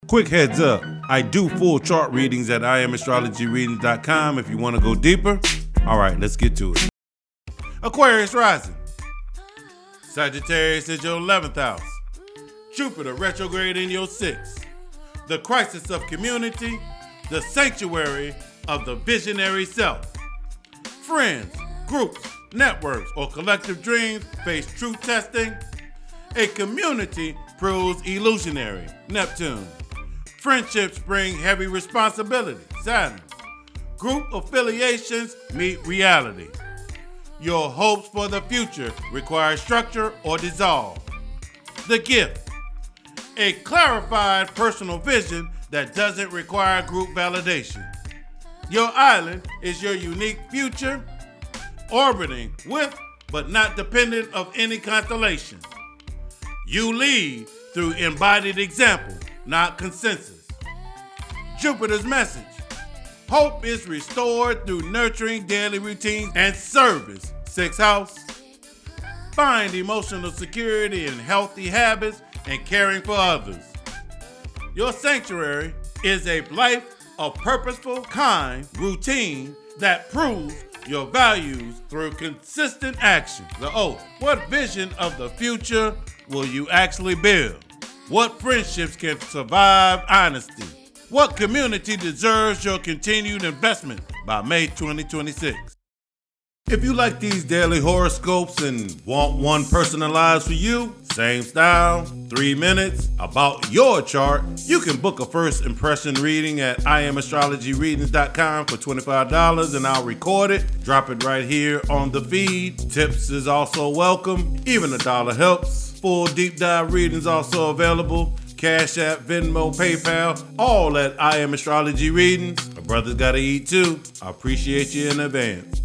Quick heads up, I do full chart readings at IamAstrologyReadings.com if you want to go deeper. All right, let's get to it. Aquarius rising. Sagittarius is your 11th house. Jupiter retrograde in your 6th. The crisis of community, the sanctuary of the visionary self. Friends, groups, networks, or collective dreams face true testing. A community proves illusionary, Neptune. Friendships bring heavy responsibility, Saturn. Group affiliations meet reality. Your hopes for the future require structure or dissolve. The gift. A clarified personal vision that doesn't require group validation. Your island is your unique future, orbiting with but not dependent of any constellation. You lead through embodied example, not consensus. Jupiter's message. Hope is restored through nurturing daily routines and service. 6th house. Find emotional security in healthy habits and caring for others. Your sanctuary is a life of purposeful, kind routine that proves your values through consistent action. The oath. What vision of the future will you actually build? What friendships can survive honesty? What community deserves your continued investment by May 2026? If you like these daily horoscopes and want one personalized for you, same style, 3 minutes, about your chart, you can book a first impression reading at IamAstrologyReadings.com for $25 and I'll record it, drop it right here on the feed. Tips is also welcome, even $1 helps. Full deep dive readings also available. Cash App, Venmo, PayPal, all at I Am Astrology Readings. My brother's gotta eat too. I appreciate you in advance.